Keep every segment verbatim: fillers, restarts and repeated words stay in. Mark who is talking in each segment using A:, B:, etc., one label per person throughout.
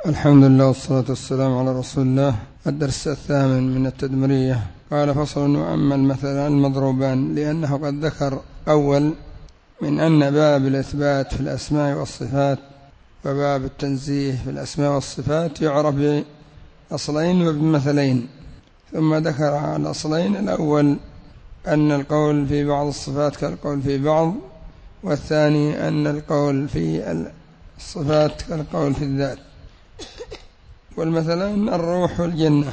A: الحمد لله والصلاة والسلام على رسول الله. الدرس الثامن من التدمرية. قال: فصل: وأما المثلان المضروبان، لأنه قد ذكر أول من أن باب الإثبات في الأسماء والصفات وباب التنزيه في الأسماء والصفات يعرف بأصلين وبمثلين، ثم ذكر الأصلين: الأول أن القول في بعض الصفات كالقول في بعض، والثاني أن القول في الصفات كالقول في الذات. والمثلان الروح والجنة.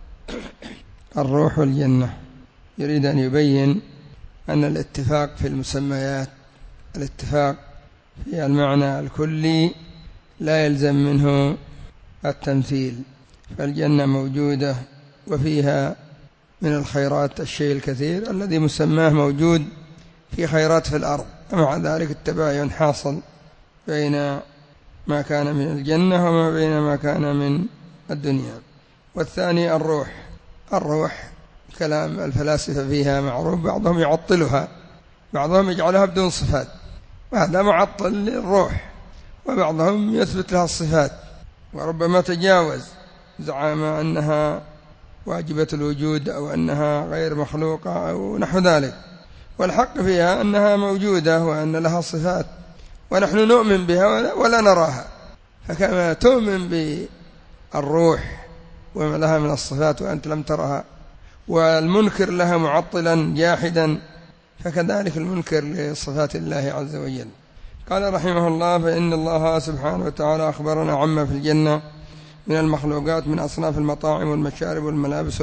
A: الروح والجنة يريد أن يبين أن الاتفاق في المسميات، الاتفاق في المعنى الكلي لا يلزم منه التمثيل، فالجنة موجودة وفيها من الخيرات الشيء الكثير الذي مسماه موجود في خيرات في الأرض، ومع ذلك التباين حاصل بين ما كان من الجنة وما بين ما كان من الدنيا. والثاني الروح. الروح كلام الفلاسفة فيها معروف، بعضهم يعطلها، بعضهم يجعلها بدون صفات، وهذا معطل للروح، وبعضهم يثبت لها الصفات، وربما تجاوز زعم أنها واجبة الوجود أو أنها غير مخلوقة أو نحو ذلك. والحق فيها أنها موجودة وأن لها صفات، ونحن نؤمن بها ولا نراها، فكما تؤمن بالروح وما لها من الصفات وأنت لم ترها، والمنكر لها معطلا جاحدا، فكذلك المنكر لصفات الله عز وجل. قال رحمه الله: فإن الله سبحانه وتعالى أخبرنا عما في الجنة من المخلوقات من أصناف المطاعم والمشارب والملابس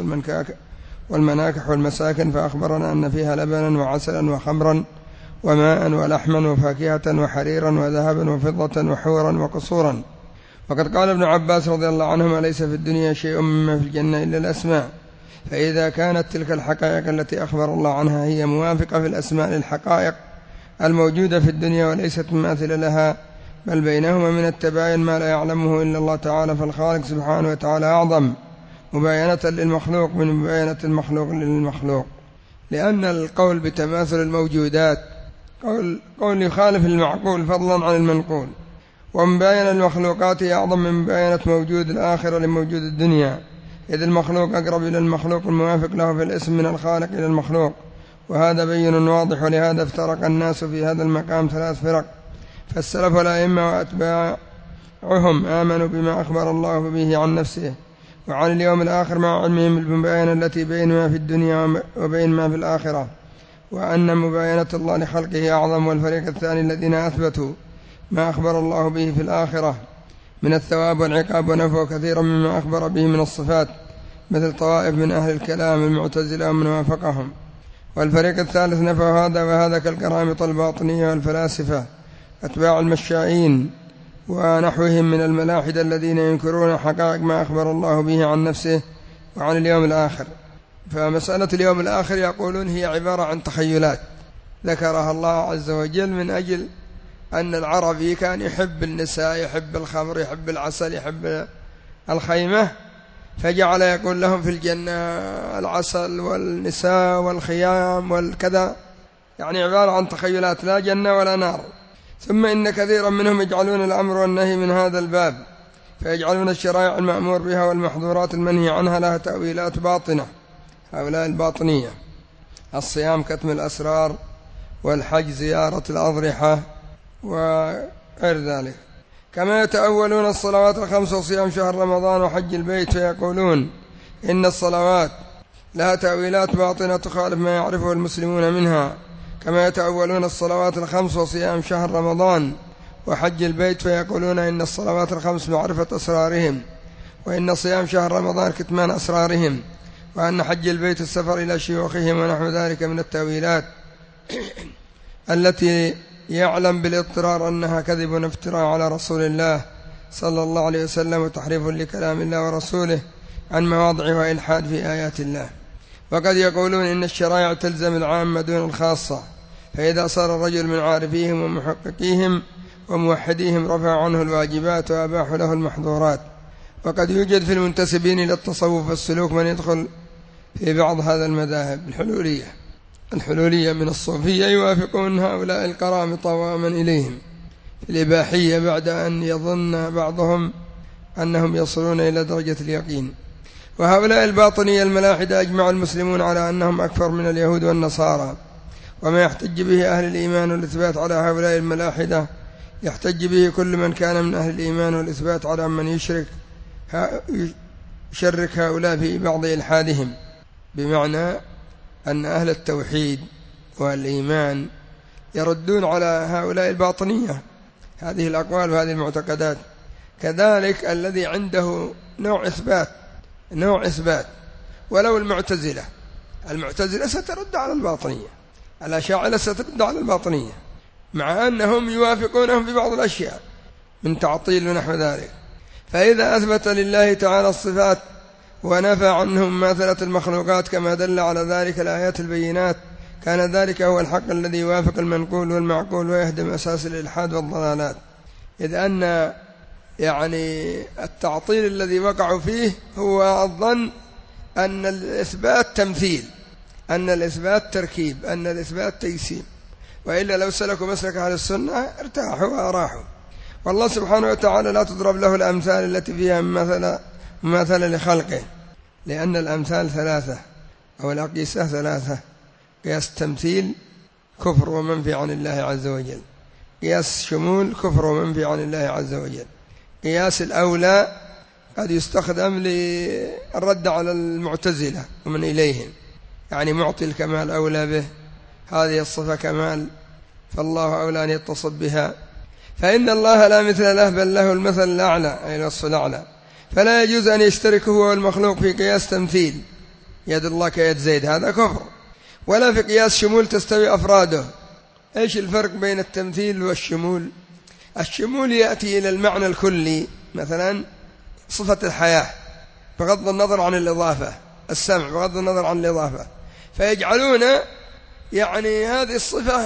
A: والمناكح والمساكن، فأخبرنا أن فيها لبنا وعسلا وخمرا وماء ولحما وفاكهة وحريرا وذهبا وفضة وحورا وقصورا. وقد قال ابن عباس رضي الله عنهما: ليس في الدنيا شيء مما في الجنة إلا الأسماء، فإذا كانت تلك الحقائق التي أخبر الله عنها هي موافقة في الأسماء للحقائق الموجودة في الدنيا وليست مماثلة لها، بل بينهما من التباين ما لا يعلمه إلا الله تعالى، فالخالق سبحانه وتعالى أعظم مباينة للمخلوق من مباينة المخلوق للمخلوق، لأن القول بتماثل الموجودات قول, قول يخالف المعقول فضلا عن المنقول، ومباينة المخلوقات أعظم من مباينة موجود الآخرة لموجود الدنيا، إذ المخلوق أقرب إلى المخلوق الموافق له في الاسم من الخالق إلى المخلوق، وهذا بين واضح. ولهذا افترق الناس في هذا المقام ثلاث فرق، فالسلف والأئمة وأتباعهم آمنوا بما أخبر الله به عن نفسه وعن اليوم الآخر مع علمهم بالمباينة التي بين ما في الدنيا وبين ما في الآخرة، وأن مباينة الله لخلقه أعظم. والفريق الثاني الذين أثبتوا ما أخبر الله به في الآخرة من الثواب والعقاب ونفوا كثيرا مما أخبر به من الصفات، مثل طوائف من أهل الكلام المعتزلة ومن وافقهم. والفريق الثالث نفوا هذا وهذا كالكرامطة الباطنية والفلاسفة أتباع المشائين ونحوهم من الملاحدة الذين ينكرون حقائق ما أخبر الله به عن نفسه وعن اليوم الآخر. فمسألة اليوم الآخر يقولون هي عبارة عن تخيلات ذكرها الله عز وجل من أجل أن العربي كان يحب النساء، يحب الخمر، يحب العسل، يحب الخيمة، فجعل يقول لهم في الجنة العسل والنساء والخيام والكذا، يعني عبارة عن تخيلات لا جنة ولا نار. ثم إن كثيرا منهم يجعلون الأمر والنهي من هذا الباب، فيجعلون الشرائع المأمور بها والمحظورات المنهي عنها لها تأويلات باطنة، هؤلاء الباطنية: الصيام كتم الأسرار، والحج زيارة الأضرحة، وغير ذلك. كما يتأولون الصلوات الخمس وصيام شهر رمضان وحج البيت، فيقولون إن الصلوات لها تأويلات باطنة تخالف ما يعرفه المسلمون منها، كما يتأولون الصلوات الخمس وصيام شهر رمضان وحج البيت، فيقولون إن الصلوات الخمس معرفة أسرارهم، وإن صيام شهر رمضان كتمان أسرارهم، وأن حج البيت السفر إلى شيوخهم، ونحو ذلك من التأويلات التي يعلم بالاضطرار أنها كذب وافتراء على رسول الله صلى الله عليه وسلم وتحريف لكلام الله ورسوله عن مواضع وإلحاد في آيات الله. وقد يقولون إن الشرائع تلزم العامة دون الخاصة، فإذا صار الرجل من عارفيهم ومحققيهم وموحديهم رفع عنه الواجبات وأباحوا له المحظورات. وقد يوجد في المنتسبين إلى التصوف والسلوك من يدخل في بعض هذا المذاهب الحلولية الحلولية من الصوفية، يوافقون هؤلاء القرامطة ومن إليهم في الإباحية، بعد أن يظن بعضهم أنهم يصلون إلى درجة اليقين. وهؤلاء الباطنية الملاحدة أجمع المسلمون على أنهم أكثر من اليهود والنصارى، وما يحتج به أهل الإيمان والإثبات على هؤلاء الملاحدة يحتج به كل من كان من أهل الإيمان والإثبات على من يشرك يشرك هؤلاء في بعض إلحادهم، بمعنى أن أهل التوحيد والإيمان يردون على هؤلاء الباطنية هذه الأقوال وهذه المعتقدات. كذلك الذي عنده نوع إثبات نوع إثبات ولو المعتزلة المعتزلة سترد على الباطنية، الأشاعرة سترد على الباطنية، مع أنهم يوافقونهم في بعض الأشياء من تعطيل ونحو ذلك. فإذا أثبت لله تعالى الصفات ونفى عنهم ماثلة المخلوقات كما دل على ذلك الآيات البينات، كان ذلك هو الحق الذي يوافق المنقول والمعقول ويهدم أساس الإلحاد والضلالات. إذ أن يعني التعطيل الذي وقعوا فيه هو الظن أن الإثبات تمثيل، أن الإثبات تركيب، أن الإثبات تجسيم، وإلا لو سلكوا مسلك أهل السنة ارتاحوا وأراحوا. والله سبحانه وتعالى لا تضرب له الأمثال التي فيها مثل مثل لخلقه، لأن الأمثال ثلاثة أو الأقيسة ثلاثة: قياس التمثيل كفر ومنفي عن الله عز وجل، قياس شمول كفر ومنفي عن الله عز وجل، قياس الأولى قد يستخدم للرد على المعتزلة ومن إليهم، يعني معطي الكمال أولى به، هذه الصفة كمال فالله أولى أن يتصف بها، فإن الله لا مثل له بل له المثل الأعلى أي الوصف الأعلى، فلا يجوز أن يشترك هو والمخلوق في قياس تمثيل يد الله كيد زيد، هذا كفر، ولا في قياس شمول تستوي أفراده. إيش الفرق بين التمثيل والشمول؟ الشمول يأتي إلى المعنى الكلي، مثلا صفة الحياة بغض النظر عن الإضافة، السمع بغض النظر عن الإضافة، فيجعلون يعني هذه الصفة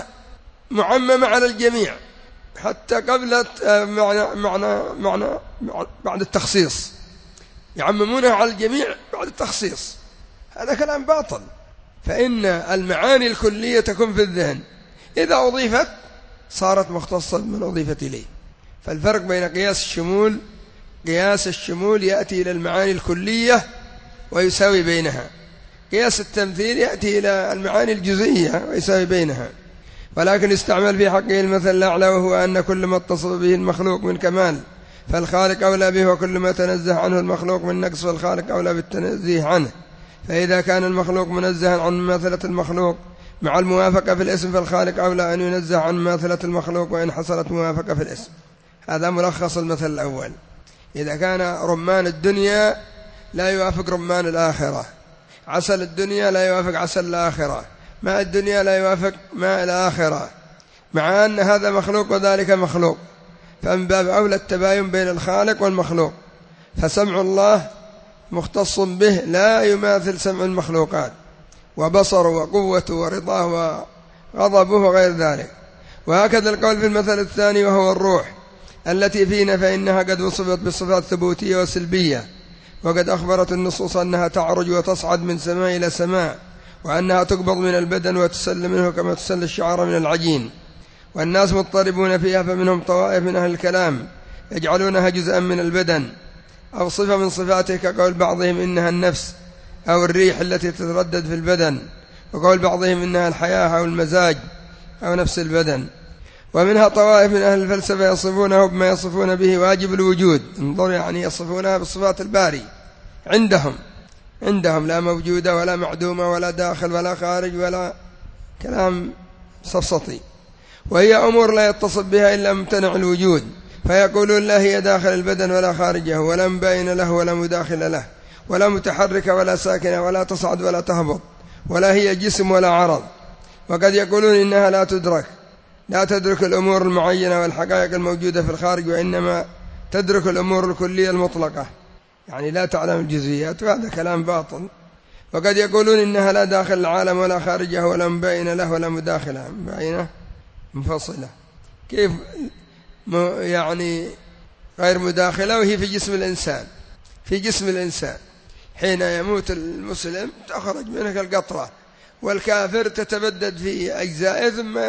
A: معممة على الجميع حتى قبل معنى معنى معنى بعد التخصيص، يعممونها على الجميع بعد التخصيص، هذا كلام باطل. فإن المعاني الكلية تكون في الذهن، إذا أضيفت صارت مختصة من أضيفت إليه. فالفرق بين قياس الشمول، قياس الشمول يأتي إلى المعاني الكلية ويساوي بينها، قياس التمثيل يأتي إلى المعاني الجزئية ويساوي بينها، ولكن يستعمل في حقه المثل الأعلى، وهو أن كل ما اتصف به المخلوق من كمال فالخالق أولى به، وكل ما تنزه عنه المخلوق من نقص فالخالق أولى بالتنزيه عنه. فإذا كان المخلوق منزها عن مماثلة المخلوق مع الموافقة في الاسم فالخالق أولى أن ينزه عن مماثلة المخلوق وإن حصلت موافقة في الاسم. هذا ملخص المثل الأول. إذا كان رمان الدنيا لا يوافق رمان الآخرة، عسل الدنيا لا يوافق عسل الآخرة، ماء الدنيا لا يوافق ماء الآخرة، مع أن هذا مخلوق وذلك مخلوق، فمن باب أولى التباين بين الخالق والمخلوق، فسمع الله مختص به لا يماثل سمع المخلوقات، وبصره وقوته ورضاه وغضبه وغير ذلك. وهكذا القول في المثل الثاني وهو الروح التي فينا، فإنها قد وصفت بالصفات الثبوتية والسلبية، وقد أخبرت النصوص أنها تعرج وتصعد من سماء إلى سماء، وأنها تقبض من البدن وتسل منه كما تسل الشعر من العجين، والناس مضطربون فيها، فمنهم طوائف من أهل الكلام يجعلونها جزءا من البدن أو صفة من صفاته، كقول بعضهم إنها النفس أو الريح التي تتردد في البدن، وقول بعضهم إنها الحياة أو المزاج أو نفس البدن. ومنها طوائف من أهل الفلسفة يصفونه بما يصفون به واجب الوجود، انظر يعني يصفونها بالصفات الباري، عندهم عندهم لا موجودة ولا معدومة ولا داخل ولا خارج ولا كلام سفسطي، وهي أمور لا يتصف بها إلا ممتنع الوجود، فيقولون لا هي داخل البدن ولا خارجه ولا مبين له ولا مداخل له ولا متحركة ولا ساكنة ولا تصعد ولا تهبط ولا هي جسم ولا عرض. وقد يقولون إنها لا تدرك لا تدرك الأمور المعينة والحقائق الموجودة في الخارج، وإنما تدرك الأمور الكلية المطلقة، يعني لا تعلم الجزئيات، وهذا كلام باطل. وقد يقولون إنها لا داخل العالم ولا خارجه ولا مبين له ولا مداخله، مبينة منفصلة، كيف يعني غير مداخلة وهي في جسم الإنسان، في جسم الإنسان حين يموت المسلم تخرج منه القطرة، والكافر تتبدد في أجزائه ثم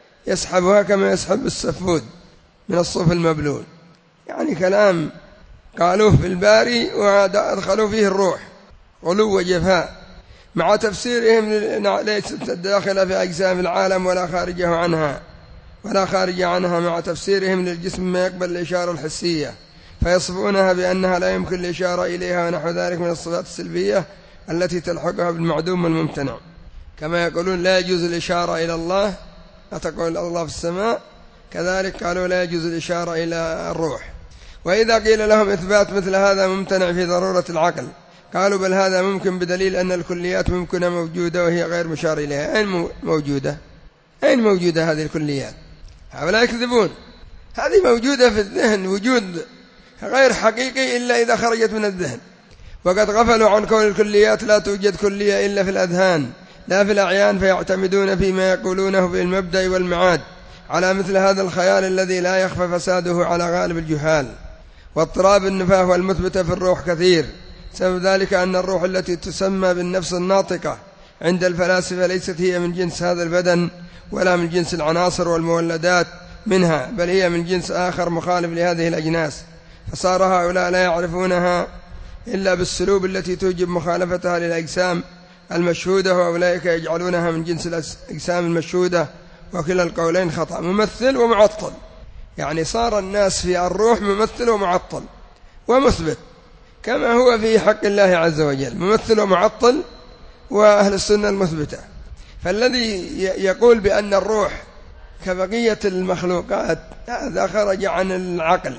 A: يسحبها كما يسحب السفود من الصوف المبلول، يعني كلام قالوه في الباري وأدخلوا فيه الروح غلو وجفاء، مع تفسيرهم ليست داخلة في أجسام العالم ولا خارجه عنها ولا خارج عنها، مع تفسيرهم للجسم ما يقبل الإشارة الحسية، فيصفونها بأنها لا يمكن الإشارة إليها ونحو ذلك من الصفات السلبية التي تلحقها بالمعدوم والممتنع. كما يقولون لا يجوز الإشارة إلى الله، لا تقول الله في السماء، كذلك قالوا لا يجوز الإشارة إلى الروح. وإذا قيل لهم إثبات مثل هذا ممتنع في ضرورة العقل، قالوا بل هذا ممكن بدليل أن الكليات ممكنة موجودة وهي غير مشار إليها. أين موجودة؟ أين موجودة هذه الكليات؟ هؤلاء يكذبون. هذه موجودة في الذهن وجود غير حقيقي إلا إذا خرجت من الذهن، وقد غفلوا عن كون الكليات لا توجد كلية إلا في الأذهان لا في الأعيان، فيعتمدون فيما يقولونه بالمبدأ والمعاد على مثل هذا الخيال الذي لا يخفى فساده على غالب الجهال. واضطراب النفاه والمثبتة في الروح كثير، سبب ذلك أن الروح التي تسمى بالنفس الناطقة عند الفلاسفة ليست هي من جنس هذا البدن ولا من جنس العناصر والمولدات منها، بل هي من جنس آخر مخالف لهذه الأجناس، فصار هؤلاء لا يعرفونها إلا بالسلوب التي توجب مخالفتها للأجسام المشهودة، وأولئك يجعلونها من جنس الأجسام المشهودة، وكلا القولين خطأ، ممثل ومعطل. يعني صار الناس في الروح ممثل ومعطل ومثبت كما هو في حق الله عز وجل، ممثل ومعطل، وأهل السنة المثبتة. فالذي يقول بأن الروح كبقية المخلوقات هذا خرج عن العقل.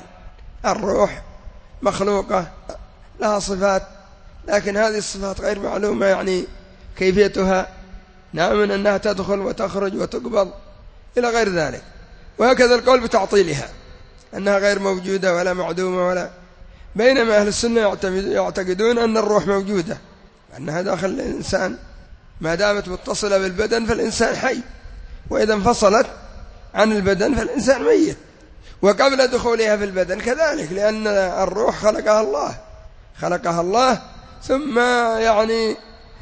A: الروح مخلوقة لها صفات، لكن هذه الصفات غير معلومة يعني كيفيتها، نعم من أنها تدخل وتخرج وتقبض إلى غير ذلك. وهكذا القول بتعطيلها أنها غير موجودة ولا معدومة ولا، بينما أهل السنة يعتقدون أن الروح موجودة، أنها داخل الإنسان ما دامت متصلة بالبدن فالإنسان حي، وإذا انفصلت عن البدن فالإنسان ميت. وقبل دخولها في البدن كذلك، لأن الروح خلقها الله خلقها الله ثم يعني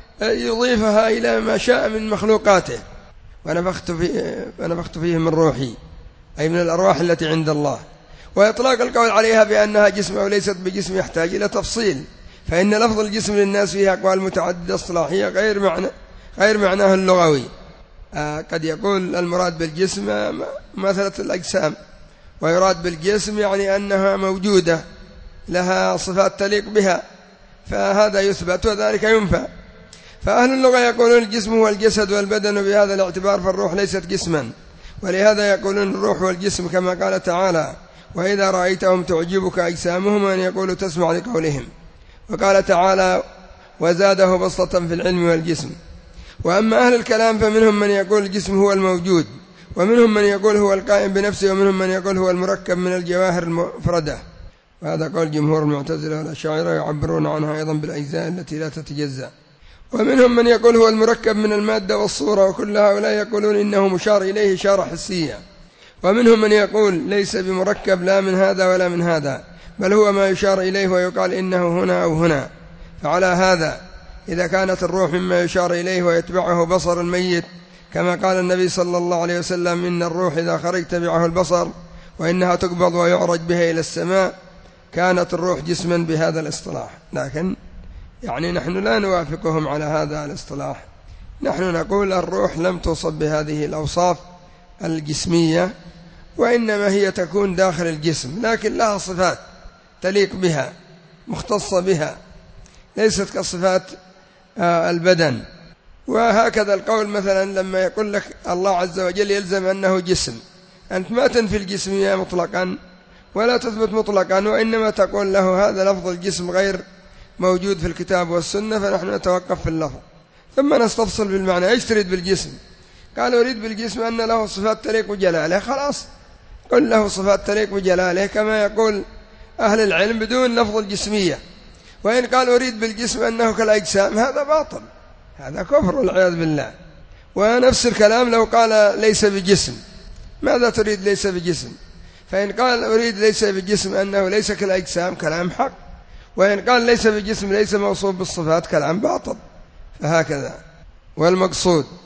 A: يضيفها إلى ما شاء من مخلوقاته، ونفخت فيه, ونفخت فيه من روحي، أي من الأرواح التي عند الله. وإطلاق القول عليها بأنها جسم أو ليست بجسم يحتاج إلى تفصيل، فإن لفظ الجسم للناس فيها أقوال متعددة اصطلاحية غير معنى غير معناه اللغوي. آه قد يقول المراد بالجسم مثلة الأجسام، ويراد بالجسم يعني أنها موجودة لها صفات تليق بها، فهذا يثبت وذلك ينفى. فأهل اللغة يقولون الجسم هو الجسد والبدن، بهذا الاعتبار فالروح ليست جسما، ولهذا يقولون الروح والجسم كما قال تعالى وإذا رأيتهم تعجبك أجسامهم، أن يقولوا تسمع لقولهم. وقال تعالى وزاده بسطة في العلم والجسم. وأما أهل الكلام فمنهم من يقول الجسم هو الموجود، ومنهم من يقول هو القائم بنفسه، ومنهم من يقول هو المركب من الجواهر المفردة. وهذا قول جمهور المعتزلة والأشاعرة، يعبرون عنها أيضا بالأجزاء التي لا تتجزأ. ومنهم من يقول هو المركب من المادة والصورة، وكل هؤلاء يقولون إنه مشار إليه إشارة حسية. ومنهم من يقول ليس بمركب لا من هذا ولا من هذا، بل هو ما يشار إليه ويقال إنه هنا أو هنا. فعلى هذا إذا كانت الروح مما يشار إليه ويتبعه بصر الميت، كما قال النبي صلى الله عليه وسلم إن الروح إذا خرج تبعه البصر، وإنها تقبض ويعرج بها إلى السماء، كانت الروح جسما بهذا الاصطلاح. لكن يعني نحن لا نوافقهم على هذا الاصطلاح، نحن نقول الروح لم توصف بهذه الأوصاف الجسمية، وإنما هي تكون داخل الجسم، لكن لها صفات تليق بها مختصة بها، ليست كصفات البدن. وهكذا القول مثلا لما يقول لك الله عز وجل يلزم أنه جسم، أنت ما تنفي الجسمية مطلقا ولا تثبت مطلقا، وإنما تقول له هذا لفظ الجسم غير موجود في الكتاب والسنة، فنحن نتوقف في اللفظ ثم نستفصل بالمعنى. ايش تريد بالجسم؟ قال أريد بالجسم أن له صفات تليق بجلاله، خلاص قل له صفات تليق بجلاله كما يقول أهل العلم بدون لفظ الجسمية. وإن قال أريد بالجسم أنه كالأجسام هذا باطل، هذا كفر والعياذ بالله. ونفس الكلام لو قال ليس بجسم، ماذا تريد ليس بجسم؟ فإن قال أريد ليس بجسم أنه ليس كالأجسام كلام حق، وإن قال ليس بجسم ليس موصوف بالصفات كلام باطل. فهكذا. والمقصود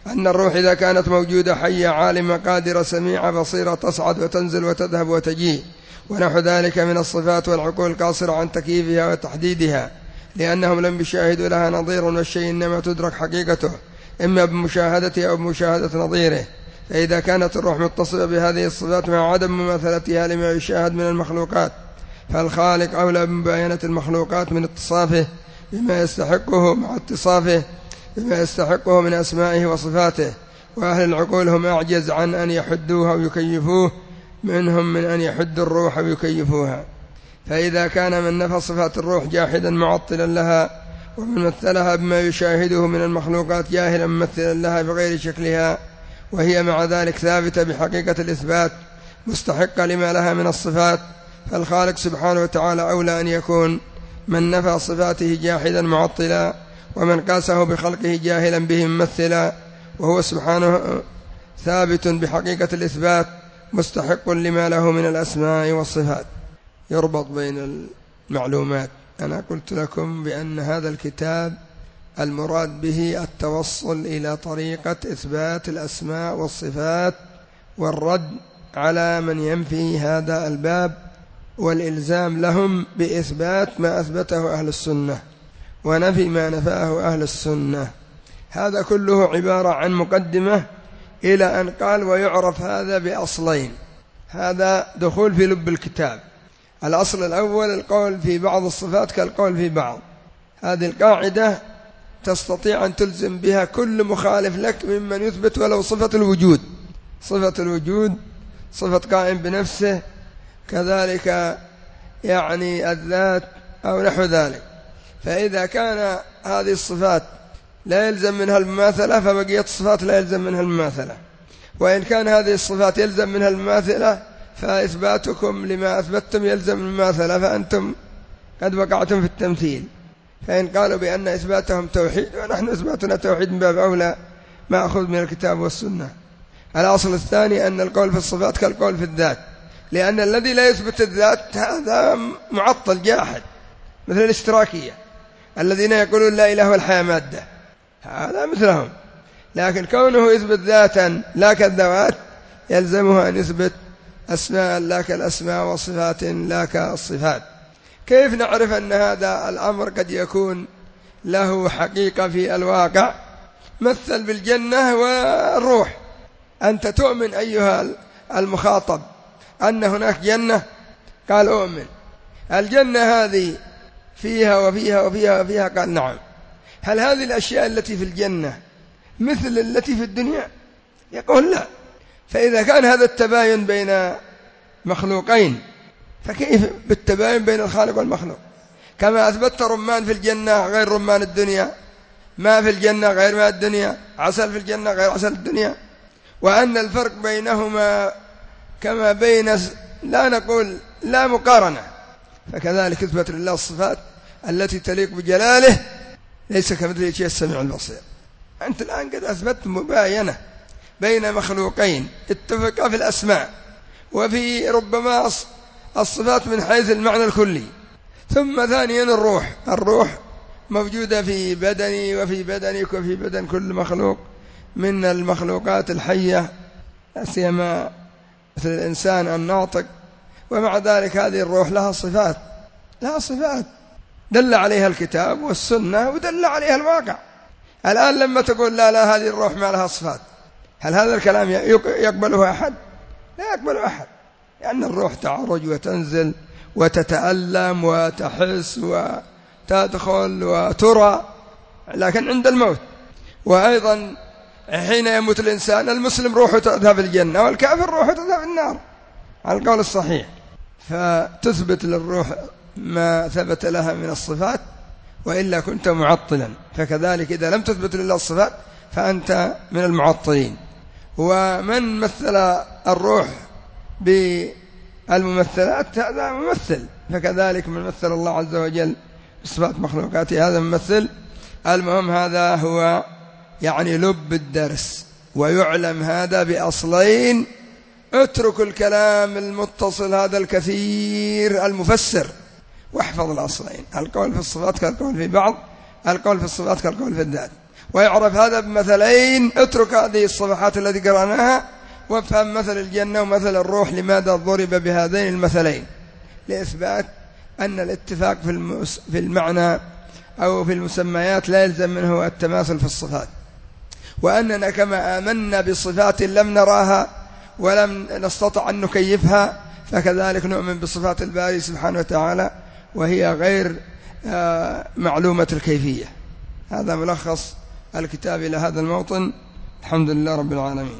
A: أن الروح إذا كانت موجودة حية عالمة قادرة سميعة بصيرة تصعد وتنزل وتذهب وتجيء ونحو ذلك من الصفات والعقول القاصرة عن تكييفها وتحديدها، لأنهم لم يشاهدوا لها نظير، والشيء إنما تدرك حقيقته إما بمشاهدته أو بمشاهدة نظيره. فإذا كانت الروح متصلة بهذه الصفات مع عدم مماثلتها لما يشاهد من المخلوقات، فالخالق أولى بمباينة المخلوقات من اتصافه بما يستحقه مع اتصافه بما يستحقه من أسمائه وصفاته. وأهل العقول هم أعجز عن أن يحدوها ويكيفوه منهم من أن يحدوا الروح ويكيفوها. فإذا كان من نفى صفات الروح جاحدا معطلا لها، ومن مثلها بما يشاهده من المخلوقات جاهلا ممثلا لها بغير شكلها، وهي مع ذلك ثابتة بحقيقة الإثبات مستحقة لما لها من الصفات، فالخالق سبحانه وتعالى أولى أن يكون من نفى صفاته جاحدا معطلا، ومن قاسه بخلقه جاهلا به ممثلا، وهو سبحانه ثابت بحقيقة الإثبات مستحق لما له من الأسماء والصفات. يربط بين المعلومات. أنا قلت لكم بأن هذا الكتاب المراد به التوصل إلى طريقة إثبات الأسماء والصفات والرد على من ينفي هذا الباب، والإلزام لهم بإثبات ما أثبته أهل السنة ونفي ما نفاه أهل السنة. هذا كله عبارة عن مقدمة إلى أن قال ويعرف هذا بأصلين. هذا دخول في لب الكتاب. الأصل الأول القول في بعض الصفات كالقول في بعض. هذه القاعدة تستطيع أن تلزم بها كل مخالف لك ممن يثبت ولو صفة الوجود. صفة الوجود صفة قائم بنفسه، كذلك يعني الذات أو نحو ذلك. فإذا كان هذه الصفات لا يلزم منها المماثلة، فبقية الصفات لا يلزم منها المماثلة. وإن كان هذه الصفات يلزم منها المماثلة، فإثباتكم لما أثبتتم يلزم المماثلة، فأنتم قد وقعتم في التمثيل. فإن قالوا بأن إثباتهم توحيد ونحن إثباتنا توحيد من باب أولى ما أخذ من الكتاب والسنة. الأصل الثاني أن القول في الصفات كالقول في الذات، لأن الذي لا يثبت الذات هذا معطل جاحد، مثل الاشتراكية الذين يقولون لا إله والحياة مادة، هذا مثلهم. لكن كونه يثبت ذاتا لا كالذوات يلزمه أن يثبت أسماء لا كالأسماء وصفات لا كالصفات. كيف نعرف أن هذا الأمر قد يكون له حقيقة في الواقع؟ مثل بالجنة والروح. أنت تؤمن أيها المخاطب أن هناك جنة؟ قال أؤمن. الجنة هذه فيها وفيها وفيها وفيها؟ قال نعم. هل هذه الأشياء التي في الجنة مثل التي في الدنيا؟ يقول لا. فإذا كان هذا التباين بين مخلوقين، فكيف بالتباين بين الخالق والمخلوق؟ كما أثبت رمان في الجنة غير رمان الدنيا، ما في الجنة غير ما الدنيا، عسل في الجنة غير عسل الدنيا، وأن الفرق بينهما كما بين لا نقول لا مقارنة، فكذلك اثبت لله الصفات التي تليق بجلاله ليس كمثله شيء السميع البصير. أنت الآن قد أثبت مباينة بين مخلوقين اتفقا في الأسماء وفي ربما الصفات من حيث المعنى الكلي. ثم ثانيا الروح الروح موجودة في بدني وفي بدنك وفي بدن كل مخلوق من المخلوقات الحية، سيما مثل الإنسان الناطق. ومع ذلك هذه الروح لها صفات لها صفات دل عليها الكتاب والسنة ودل عليها الواقع. الآن لما تقول لا لا هذه الروح ما لها صفات، هل هذا الكلام يقبله أحد؟ لا يقبله أحد، لأن الروح تعرج وتنزل وتتألم وتحس وتدخل وترى، لكن عند الموت. وأيضا حين يموت الإنسان المسلم روحه تذهب الجنة والكافر روحه تذهب النار على القول الصحيح. فتثبت للروح ما ثبت لها من الصفات، وإلا كنت معطلا. فكذلك إذا لم تثبت لله الصفات فأنت من المعطلين. ومن مثل الروح بالممثلات هذا ممثل، فكذلك من مثل الله عز وجل بصفات مخلوقاته هذا ممثل. المهم هذا هو يعني لب الدرس، ويعلم هذا بأصلين. اترك الكلام المتصل هذا الكثير المفسر واحفظ الأصلين. القول في الصفات كالقول في بعض، القول في الصفات كالقول في الذات. ويعرف هذا بمثلين. اترك هذه الصفحات التي قرأناها وافهم مثل الجنة ومثل الروح لماذا ضرب بهذين المثلين، لإثبات أن الاتفاق في المعنى أو في المسميات لا يلزم منه التماثل في الصفات، وأننا كما آمنا بصفات لم نراها ولم نستطع أن نكيفها فكذلك نؤمن بصفات الباري سبحانه وتعالى وهي غير معلومة الكيفية. هذا ملخص الكتاب إلى هذا الموطن. الحمد لله رب العالمين.